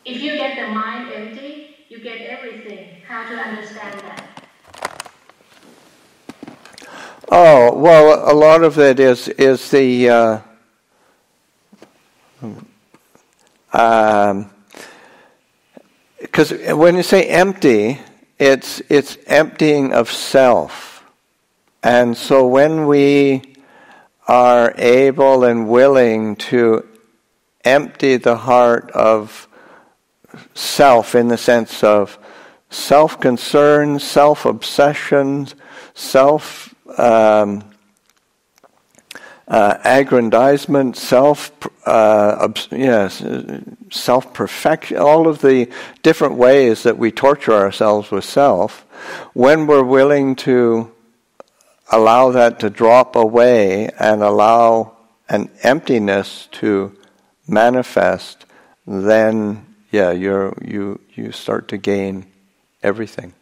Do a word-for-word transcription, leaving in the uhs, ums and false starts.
If you get the mind empty, you get everything. How to understand that? Oh, well, a lot of it is is the uh, um, because when you say empty, it's it's emptying of self, and so when we are able and willing to empty the heart of self in the sense of self-concern, self-obsession, self Um, uh, aggrandizement, self, uh, yes, self-perfection, all of the different ways that we torture ourselves with self, when we're willing to allow that to drop away and allow an emptiness to manifest, then, yeah, you're, you you start to gain everything.